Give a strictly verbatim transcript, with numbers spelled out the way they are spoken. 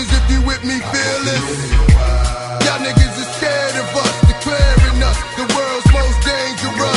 niggas if you with me, fearless. Y'all niggas is scared of us, declaring us the world's most dangerous.